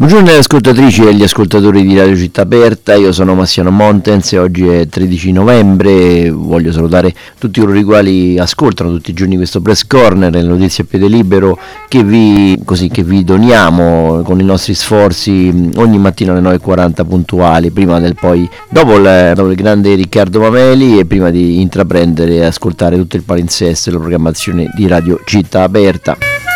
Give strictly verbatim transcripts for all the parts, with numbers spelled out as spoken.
Buongiorno alle ascoltatrici e agli ascoltatori di Radio Città Aperta, io sono Massiano Montens e oggi è tredici novembre. Voglio salutare tutti coloro i quali ascoltano tutti i giorni questo Press Corner, le notizie a piede libero che vi, così, che vi doniamo con i nostri sforzi ogni mattina alle nove e quaranta puntuali, prima del poi, dopo il, dopo il grande Riccardo Mameli e prima di intraprendere e ascoltare tutto il palinsesto e la programmazione di Radio Città Aperta.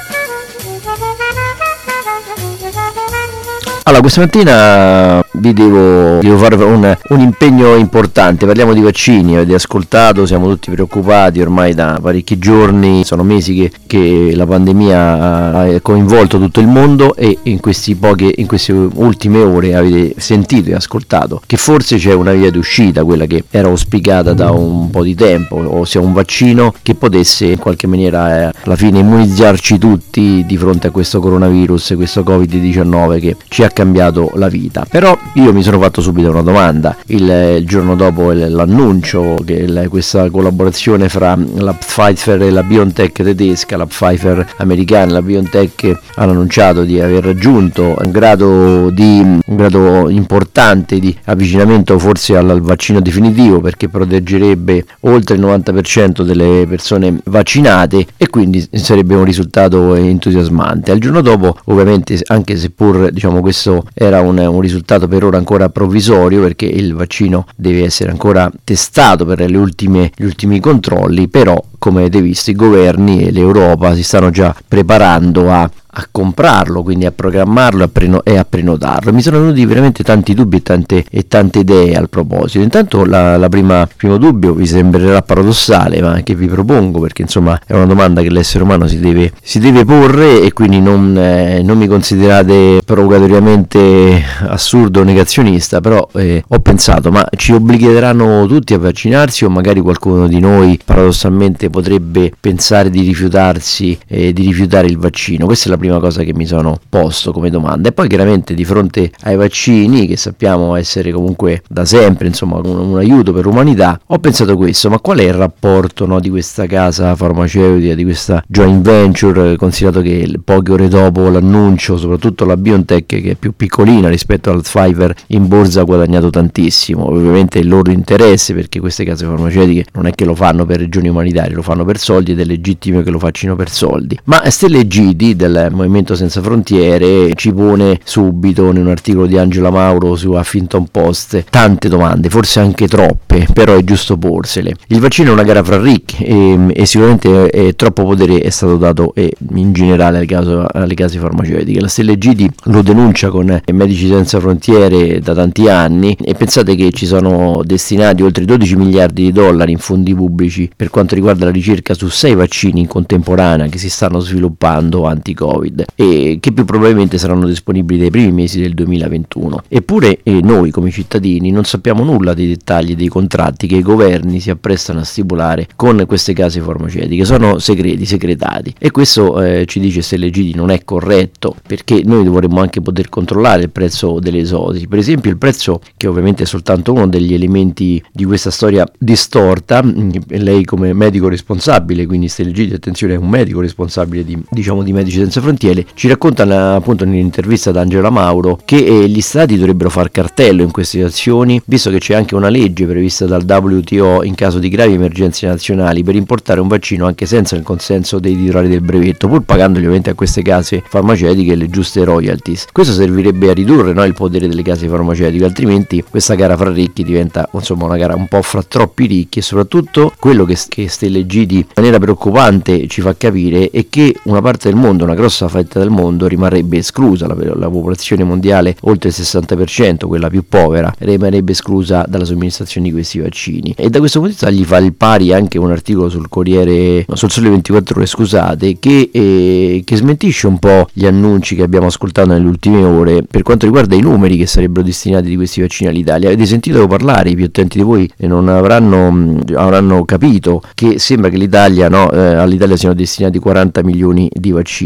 Allora, questa mattina vi devo, devo fare un, un impegno importante. Parliamo di vaccini, avete ascoltato, siamo tutti preoccupati ormai da parecchi giorni, sono mesi che, che la pandemia ha coinvolto tutto il mondo e in, questi poche, in queste ultime ore avete sentito e ascoltato che forse c'è una via d'uscita, quella che era auspicata da un po' di tempo, ossia un vaccino che potesse in qualche maniera eh, alla fine immunizzarci tutti di fronte a questo coronavirus, questo covid diciannove che ci ha cambiato la vita. Però io mi sono fatto subito una domanda il, il giorno dopo l'annuncio che la, questa collaborazione fra la Pfizer e la BioNTech tedesca, la Pfizer americana e la BioNTech hanno annunciato di aver raggiunto un grado, di, un grado importante di avvicinamento forse al, al vaccino definitivo, perché proteggerebbe oltre il novanta per cento delle persone vaccinate e quindi sarebbe un risultato entusiasmante. Al giorno dopo, ovviamente, anche seppur diciamo questo era un, un risultato per ora ancora provvisorio, perché il vaccino deve essere ancora testato per le ultime, gli ultimi controlli, però come avete visto i governi e l'Europa si stanno già preparando a a comprarlo, quindi a programmarlo a preno- e a prenotarlo. Mi sono venuti veramente tanti dubbi e tante, e tante idee al proposito. Intanto la, la prima primo dubbio vi sembrerà paradossale, ma che vi propongo, perché insomma è una domanda che l'essere umano si deve, si deve porre, e quindi non, eh, non mi considerate provocatoriamente assurdo o negazionista, però eh, ho pensato, ma ci obbligheranno tutti a vaccinarsi o magari qualcuno di noi paradossalmente potrebbe pensare di rifiutarsi eh, di rifiutare il vaccino? Questa è la prima cosa che mi sono posto come domanda. E poi chiaramente di fronte ai vaccini, che sappiamo essere comunque da sempre insomma un, un aiuto per l'umanità, ho pensato questo: ma qual è il rapporto, no, di questa casa farmaceutica, di questa joint venture, considerato che poche ore dopo l'annuncio soprattutto la BioNTech, che è più piccolina rispetto al Pfizer, in borsa ha guadagnato tantissimo. Ovviamente è il loro interesse, perché queste case farmaceutiche non è che lo fanno per ragioni umanitarie, lo fanno per soldi ed è legittimo che lo facciano per soldi. Ma Stella Egidi del Movimento Senza Frontiere ci pone subito in un articolo di Angela Mauro su Huffington Post tante domande, forse anche troppe, però è giusto porsele. Il vaccino è una gara fra ricchi e, e sicuramente è, è troppo potere è stato dato e in generale alle case, alle case farmaceutiche. La Stella Egidi lo denuncia con Medici Senza Frontiere da tanti anni, e pensate che ci sono destinati oltre dodici miliardi di dollari in fondi pubblici per quanto riguarda la ricerca su sei vaccini in contemporanea che si stanno sviluppando anti-Covid e che più probabilmente saranno disponibili dai primi mesi del duemilaventuno. Eppure eh, noi come cittadini non sappiamo nulla dei dettagli dei contratti che i governi si apprestano a stipulare con queste case farmaceutiche, sono segreti, segretati, e questo eh, ci dice Stella Egidi non è corretto, perché noi dovremmo anche poter controllare il prezzo delle dosi. Per esempio il prezzo, che ovviamente è soltanto uno degli elementi di questa storia distorta, lei come medico responsabile, quindi Stella Egidi, attenzione, è un medico responsabile di, diciamo, di Medici Senza Frontiere, ci racconta appunto nell'intervista ad Angela Mauro che eh, gli stati dovrebbero far cartello in queste azioni, visto che c'è anche una legge prevista dal W T O in caso di gravi emergenze nazionali per importare un vaccino anche senza il consenso dei titolari del brevetto, pur pagandoli ovviamente a queste case farmaceutiche le giuste royalties. Questo servirebbe a ridurre, no, il potere delle case farmaceutiche, altrimenti questa gara fra ricchi diventa insomma una gara un po' fra troppi ricchi. E soprattutto quello che, che Stella Egidi in maniera preoccupante ci fa capire è che una parte del mondo, una grossa fetta del mondo, rimarrebbe esclusa, la, la popolazione mondiale oltre il sessanta per cento, quella più povera, rimarrebbe esclusa dalla somministrazione di questi vaccini. E da questo punto di vista gli fa il pari anche un articolo sul Corriere, no, sul Sole ventiquattro Ore, scusate, che, eh, che smentisce un po' gli annunci che abbiamo ascoltato nelle ultime ore per quanto riguarda i numeri che sarebbero destinati di questi vaccini all'Italia. Avete sentito parlare, i più attenti di voi non avranno, avranno capito che sembra che l'Italia, no, eh, all'Italia siano destinati quaranta milioni di vaccini.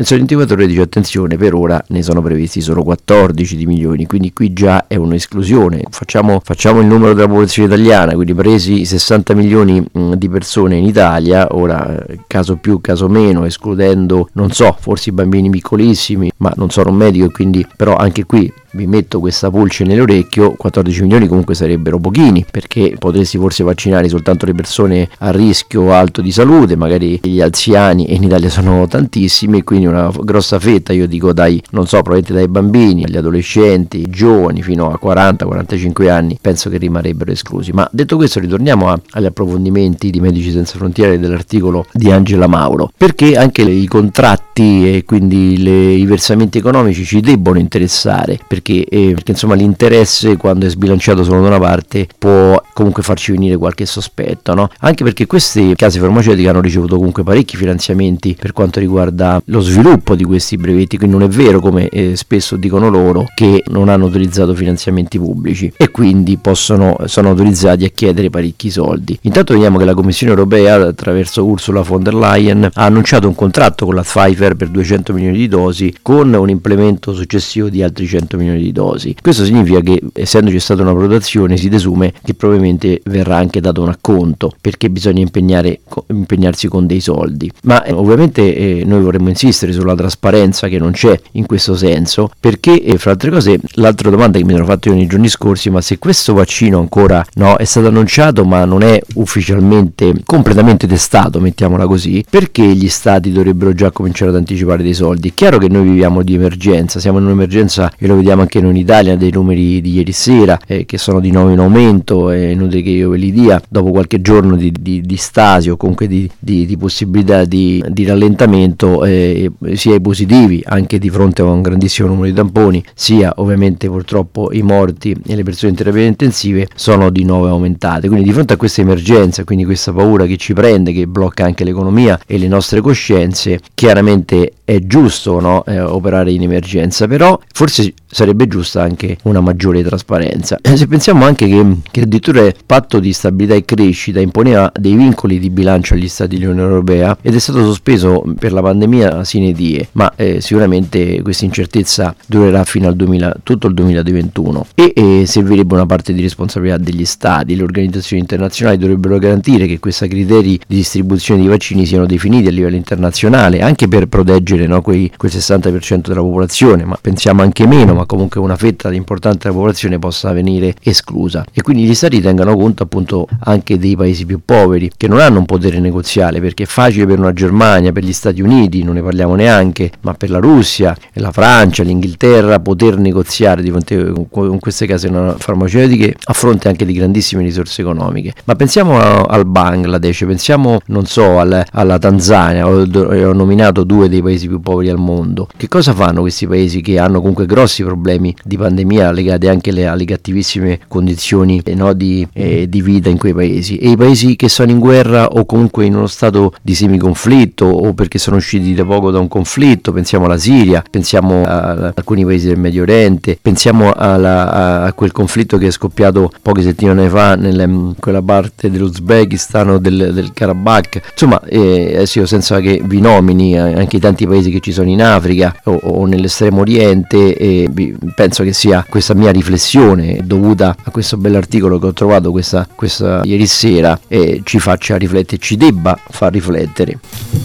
Il Sole ventiquattro Ore dice attenzione, per ora ne sono previsti solo quattordici di milioni, quindi qui già è un'esclusione. Facciamo, facciamo il numero della popolazione italiana, quindi presi i sessanta milioni mh, di persone in Italia, ora caso più, caso meno, escludendo, non so, forse i bambini piccolissimi, ma non sono un medico e quindi però anche qui vi metto questa pulce nell'orecchio, quattordici milioni comunque sarebbero pochini, perché potresti forse vaccinare soltanto le persone a rischio alto di salute, magari gli anziani, e in Italia sono tantissimi, quindi una grossa fetta, io dico dai, non so, probabilmente dai bambini, agli adolescenti, i giovani fino a quaranta quarantacinque anni, penso che rimarrebbero esclusi. Ma detto questo, ritorniamo a, agli approfondimenti di Medici Senza Frontiere dell'articolo di Angela Mauro, perché anche le, i contratti e quindi le, i versamenti economici ci debbono interessare, perché Perché, eh, perché insomma l'interesse, quando è sbilanciato solo da una parte, può comunque farci venire qualche sospetto, no? Anche perché queste case farmaceutiche hanno ricevuto comunque parecchi finanziamenti per quanto riguarda lo sviluppo di questi brevetti, quindi non è vero, come eh, spesso dicono loro, che non hanno utilizzato finanziamenti pubblici e quindi possono, sono autorizzati a chiedere parecchi soldi. Intanto vediamo che la Commissione Europea, attraverso Ursula von der Leyen, ha annunciato un contratto con la Pfizer per duecento milioni di dosi, con un implemento successivo di altri cento milioni di dosi. Questo significa che, essendoci stata una prenotazione, si desume che probabilmente verrà anche dato un acconto, perché bisogna impegnare, impegnarsi con dei soldi. Ma eh, ovviamente eh, noi vorremmo insistere sulla trasparenza, che non c'è in questo senso, perché eh, fra altre cose l'altra domanda che mi sono fatto io nei giorni scorsi: ma se questo vaccino ancora no è stato annunciato ma non è ufficialmente completamente testato, mettiamola così, perché gli stati dovrebbero già cominciare ad anticipare dei soldi? È chiaro che noi viviamo di emergenza, siamo in un'emergenza e lo vediamo anche noi in Italia, dei numeri di ieri sera eh, che sono di nuovo in aumento, è inutile che io ve li dia, dopo qualche giorno di, di, di stasi o comunque di, di, di possibilità di, di rallentamento, eh, sia i positivi anche di fronte a un grandissimo numero di tamponi, sia ovviamente purtroppo i morti e le persone in terapie intensive sono di nuovo aumentate. Quindi di fronte a questa emergenza, quindi questa paura che ci prende, che blocca anche l'economia e le nostre coscienze, chiaramente è giusto, no, eh, operare in emergenza, però forse sarebbe giusta anche una maggiore trasparenza. Se pensiamo anche che, che addirittura il patto di stabilità e crescita imponeva dei vincoli di bilancio agli stati dell'Unione Europea ed è stato sospeso per la pandemia sine die, ma eh, sicuramente questa incertezza durerà fino al duemila, tutto il duemilaventuno e eh, servirebbe una parte di responsabilità degli stati. Le organizzazioni internazionali dovrebbero garantire che questi criteri di distribuzione di vaccini siano definiti a livello internazionale, anche per proteggere, no, quei, quel sessanta per cento della popolazione, ma pensiamo anche meno, ma comunque una fetta importante della popolazione possa venire esclusa. E quindi gli stati tengano conto appunto anche dei paesi più poveri, che non hanno un potere negoziale, perché è facile per una Germania, per gli Stati Uniti, non ne parliamo neanche, ma per la Russia, la Francia, l'Inghilterra poter negoziare di fronte con queste case farmaceutiche a fronte anche di grandissime risorse economiche. Ma pensiamo a, al Bangladesh, pensiamo non so al, alla Tanzania, ho, ho nominato due dei paesi più poveri al mondo. Che cosa fanno questi paesi che hanno comunque grossi problemi di pandemia legati anche alle, alle cattivissime condizioni eh, no, di, eh, di vita in quei paesi? E i paesi che sono in guerra o comunque in uno stato di semiconflitto o perché sono usciti da poco da un conflitto, pensiamo alla Siria, pensiamo a, a alcuni paesi del Medio Oriente, pensiamo alla, a, a quel conflitto che è scoppiato poche settimane fa in quella parte dell'Uzbekistan o del, del Karabakh, insomma eh, adesso io senza che vi nomini anche i tanti paesi che ci sono in Africa o, o nell'estremo oriente, eh, penso che sia questa mia riflessione dovuta a questo bell'articolo che ho trovato questa, questa ieri sera e ci faccia riflettere, ci debba far riflettere.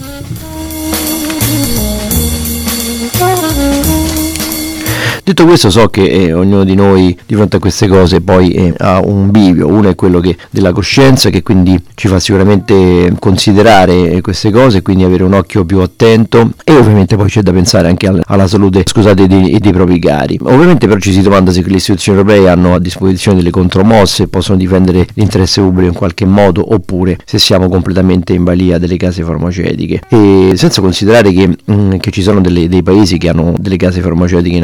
Detto questo, so che eh, ognuno di noi di fronte a queste cose poi eh, ha un bivio. Uno è quello che, della coscienza, che quindi ci fa sicuramente considerare queste cose, quindi avere un occhio più attento, e ovviamente poi c'è da pensare anche al, alla salute, scusate, dei, dei propri cari. Ovviamente però ci si domanda se le istituzioni europee hanno a disposizione delle contromosse, possono difendere l'interesse pubblico in qualche modo, oppure se siamo completamente in balia delle case farmaceutiche, e senza considerare che, mh, che ci sono delle, dei paesi che hanno delle case farmaceutiche nazionali,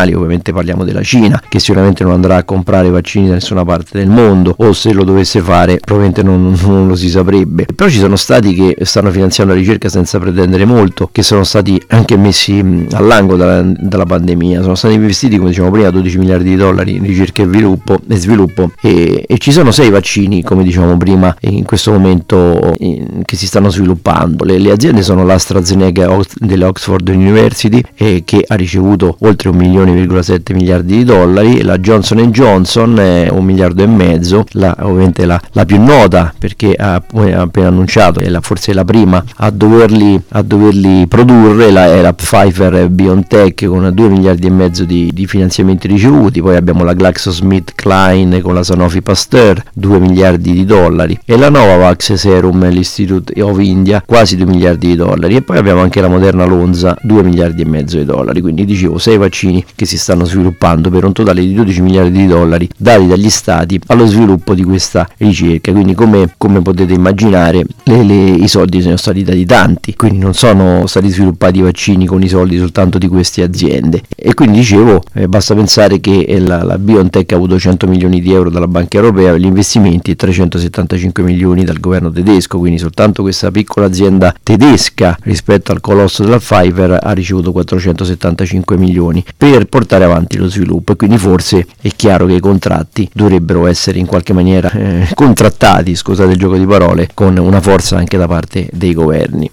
internazionali, ovviamente parliamo della Cina, che sicuramente non andrà a comprare vaccini da nessuna parte del mondo, o se lo dovesse fare probabilmente non, non lo si saprebbe. Però ci sono stati che stanno finanziando la ricerca senza pretendere molto, che sono stati anche messi all'angolo dalla, dalla pandemia, sono stati investiti, come diciamo prima, dodici miliardi di dollari in ricerca e sviluppo e, sviluppo, e, e ci sono sei vaccini, come dicevamo prima, in questo momento in, che si stanno sviluppando. Le, le aziende sono l'AstraZeneca dell'Oxford University, eh, che ha ricevuto oltre un milione virgola sette miliardi di dollari, la Johnson and Johnson è un miliardo e mezzo, la, ovviamente la, la più nota perché ha, ha appena annunciato, è la, forse la prima a doverli, a doverli produrre, la, è la Pfizer BioNTech con due miliardi e mezzo di, di finanziamenti ricevuti. Poi abbiamo la GlaxoSmithKline con la Sanofi Pasteur, due miliardi di dollari, e la Novavax Serum, l'Institute of India, quasi due miliardi di dollari, e poi abbiamo anche la Moderna Lonza, due miliardi e mezzo di dollari. Quindi dicevo, sei vaccini che si stanno sviluppando per un totale di dodici miliardi di dollari dati dagli stati allo sviluppo di questa ricerca. Quindi come, come potete immaginare, le, le, i soldi sono stati dati tanti, quindi non sono stati sviluppati vaccini con i soldi soltanto di queste aziende. E quindi dicevo, eh, basta pensare che la, la BioNTech ha avuto cento milioni di euro dalla Banca Europea per gli investimenti e trecentosettantacinque milioni dal governo tedesco, quindi soltanto questa piccola azienda tedesca rispetto al colosso della Pfizer ha ricevuto quattrocentosettantacinque milioni per portare avanti lo sviluppo. E quindi forse è chiaro che i contratti dovrebbero essere in qualche maniera eh, contrattati, scusate il gioco di parole, con una forza anche da parte dei governi.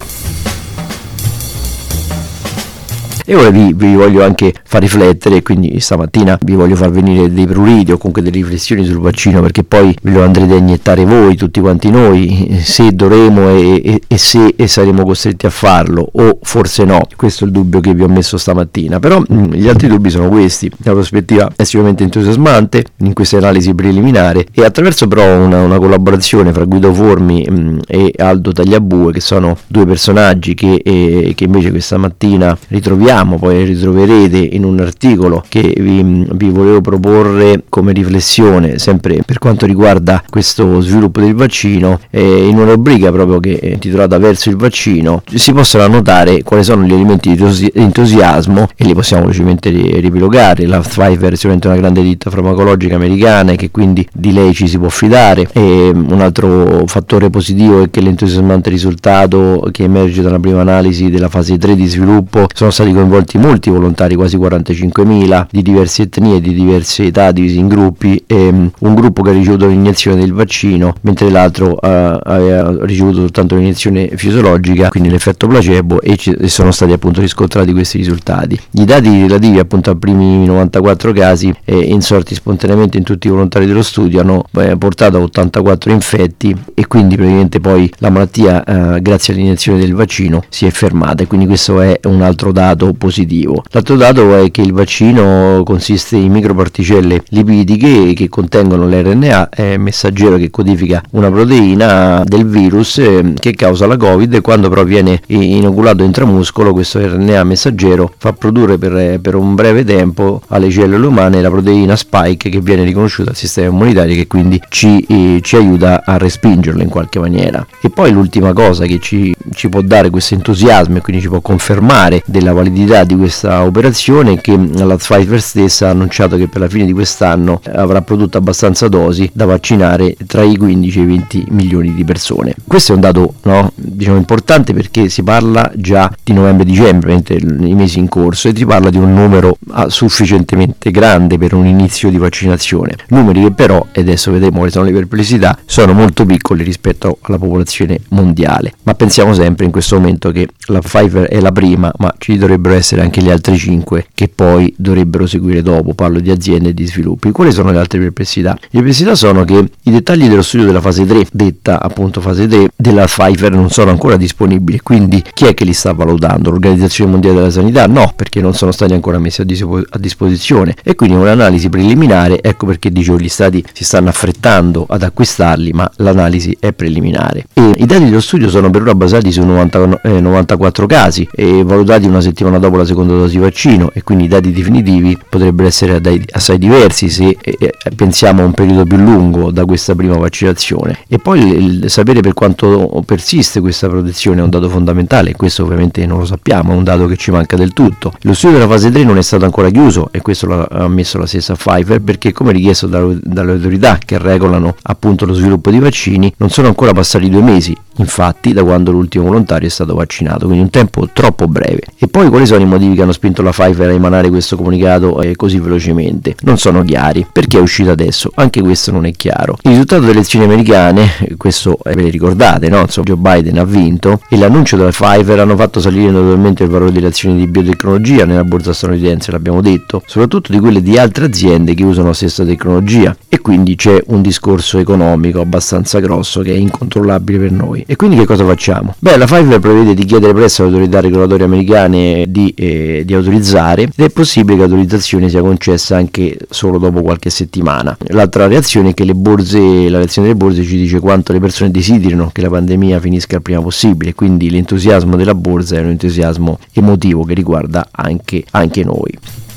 E ora vi, vi voglio anche far riflettere, quindi stamattina vi voglio far venire dei pruriti o comunque delle riflessioni sul vaccino, perché poi ve lo andrete a iniettare voi, tutti quanti noi, se dovremo e, e, e se e saremo costretti a farlo, o forse no. Questo è il dubbio che vi ho messo stamattina. Però mh, gli altri dubbi sono questi: la prospettiva è sicuramente entusiasmante in questa analisi preliminare, e attraverso però una, una collaborazione fra Guido Formi mh, e Aldo Tagliabue, che sono due personaggi che, eh, che invece questa mattina ritroviamo, poi ritroverete in un articolo che vi, vi volevo proporre come riflessione, sempre per quanto riguarda questo sviluppo del vaccino, eh, in una rubrica proprio che è intitolata Verso il vaccino, si possono annotare quali sono gli elementi di entusiasmo, e li possiamo velocemente ripilogare. La Pfizer è sicuramente una grande ditta farmacologica americana, e che quindi di lei ci si può fidare. E un altro fattore positivo è che l'entusiasmante risultato che emerge dalla prima analisi della fase tre di sviluppo: sono stati coinvolti molti volontari, quasi quarantacinquemila, di diverse etnie, di diverse età, divisi in gruppi, e um, un gruppo che ha ricevuto l'iniezione del vaccino, mentre l'altro uh, ha ricevuto soltanto l'iniezione fisiologica, quindi l'effetto placebo, e, ci, e sono stati appunto riscontrati questi risultati. I dati relativi appunto ai primi novantaquattro casi eh, insorti spontaneamente in tutti i volontari dello studio hanno eh, portato a ottantaquattro infetti, e quindi praticamente poi la malattia, eh, grazie all'iniezione del vaccino, si è fermata, e quindi questo è un altro dato positivo. L'altro dato è che il vaccino consiste in microparticelle lipidiche che contengono l'R N A eh, messaggero, che codifica una proteina del virus eh, che causa la Covid, e quando però viene inoculato intramuscolo, questo R N A messaggero fa produrre per, per un breve tempo alle cellule umane la proteina spike, che viene riconosciuta dal sistema immunitario, che quindi ci, eh, ci aiuta a respingerlo in qualche maniera. E poi l'ultima cosa che ci, ci può dare questo entusiasmo, e quindi ci può confermare della validità di questa operazione, è che la Pfizer stessa ha annunciato che per la fine di quest'anno avrà prodotto abbastanza dosi da vaccinare tra i quindici e i venti milioni di persone. Questo è un dato, no, diciamo importante, perché si parla già di novembre-dicembre, i mesi in corso, e si parla di un numero sufficientemente grande per un inizio di vaccinazione, numeri che però, e adesso vedremo quali sono le perplessità, sono molto piccoli rispetto alla popolazione mondiale. Ma pensiamo sempre in questo momento che la Pfizer è la prima, ma ci dovrebbero essere anche gli altri cinque che poi dovrebbero seguire dopo. Parlo di aziende e di sviluppi. Quali sono le altre perplessità? Le perplessità sono che i dettagli dello studio della fase tre, detta appunto fase tre della Pfizer, non sono ancora disponibili. Quindi chi è che li sta valutando? L'Organizzazione Mondiale della Sanità? No, perché non sono stati ancora messi a, dispo- a disposizione, e quindi un'analisi preliminare. Ecco perché dicevo, gli stati si stanno affrettando ad acquistarli, ma l'analisi è preliminare. E i dati dello studio sono per ora basati valutati su novanta, eh, novantaquattro casi e valutati una settimana dopo la seconda dose di vaccino, e quindi i dati definitivi potrebbero essere assai diversi se eh, pensiamo a un periodo più lungo da questa prima vaccinazione. E poi il, il sapere per quanto persiste questa protezione è un dato fondamentale, e questo ovviamente non lo sappiamo, è un dato che ci manca del tutto. Lo studio della fase tre non è stato ancora chiuso, e questo l'ha ammesso la stessa Pfizer, perché come richiesto da, dalle autorità che regolano appunto lo sviluppo di vaccini non sono ancora passati due mesi, infatti, da quando l'ultimo volontario è stato vaccinato, quindi un tempo troppo breve. E poi quali sono i motivi che hanno spinto la Pfizer a emanare questo comunicato eh, così velocemente? Non sono chiari. Perché è uscito adesso? Anche questo non è chiaro. Il risultato delle elezioni americane, questo eh, ve le ricordate, no? Insomma, Joe Biden ha vinto, e l'annuncio della Pfizer hanno fatto salire notevolmente il valore delle azioni di biotecnologia nella borsa statunitense, l'abbiamo detto, soprattutto di quelle di altre aziende che usano la stessa tecnologia, e quindi c'è un discorso economico abbastanza grosso che è incontrollabile per noi. E quindi che cosa facciamo? Beh, la Pfizer prevede di chiedere presso alle autorità regolatorie americane di, eh, di autorizzare, ed è possibile che l'autorizzazione sia concessa anche solo dopo qualche settimana. L'altra reazione è che le borse, la reazione delle borse ci dice quanto le persone desiderino che la pandemia finisca il prima possibile, quindi l'entusiasmo della borsa è un entusiasmo emotivo che riguarda anche, anche noi.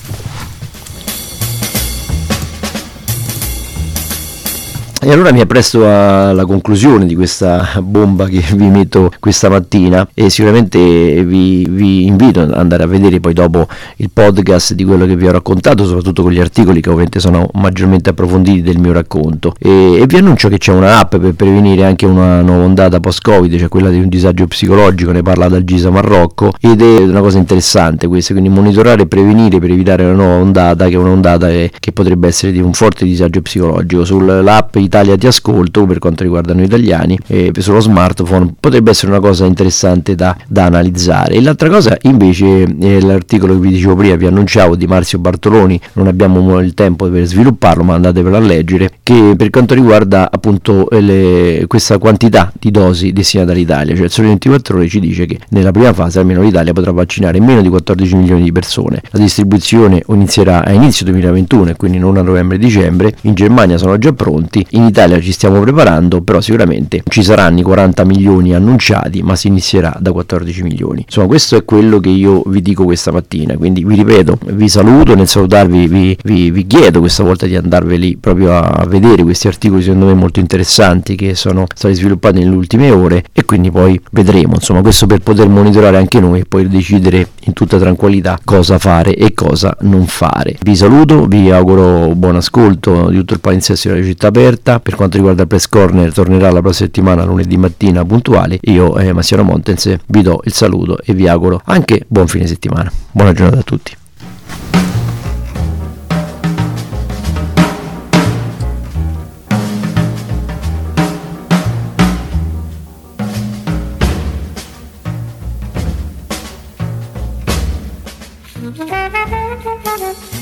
E allora mi appresto alla conclusione di questa bomba che vi metto questa mattina, e sicuramente vi, vi invito ad andare a vedere poi dopo il podcast di quello che vi ho raccontato, soprattutto con gli articoli che ovviamente sono maggiormente approfonditi del mio racconto, e, e vi annuncio che c'è una app per prevenire anche una nuova ondata post-Covid, cioè quella di un disagio psicologico, ne parla dal Gisa Marrocco, ed è una cosa interessante questa, quindi monitorare e prevenire per evitare una nuova ondata, che è un'ondata che, che potrebbe essere di un forte disagio psicologico. Sull'app Italia Ti Ascolto, per quanto riguarda noi italiani, e sullo smartphone potrebbe essere una cosa interessante da, da analizzare. E l'altra cosa invece è l'articolo che vi dicevo prima, vi annunciavo, di Marzio Bartoloni, non abbiamo il tempo per svilupparlo, ma andatevelo a leggere, che per quanto riguarda appunto le, questa quantità di dosi destinate all'Italia, cioè il Sole ventiquattro Ore ci dice che nella prima fase almeno l'Italia potrà vaccinare meno di quattordici milioni di persone. La distribuzione inizierà a inizio duemilaventuno, e quindi non a novembre-dicembre. In Germania sono già pronti, in Italia ci stiamo preparando, però sicuramente ci saranno i quaranta milioni annunciati, ma si inizierà da quattordici milioni. Insomma, questo è quello che io vi dico questa mattina, quindi vi ripeto, vi saluto, nel salutarvi vi, vi, vi chiedo questa volta di andarveli proprio a vedere questi articoli secondo me molto interessanti che sono stati sviluppati nelle ultime ore, e quindi poi vedremo, insomma, questo per poter monitorare anche noi e poi decidere in tutta tranquillità cosa fare e cosa non fare. Vi saluto, vi auguro buon ascolto di tutto il palinsesto della Città Aperta. Per quanto riguarda il Press Corner, tornerà la prossima settimana lunedì mattina puntuale. Io eh, Massimo Montens vi do il saluto e vi auguro anche buon fine settimana. Buona giornata a tutti. Thank you.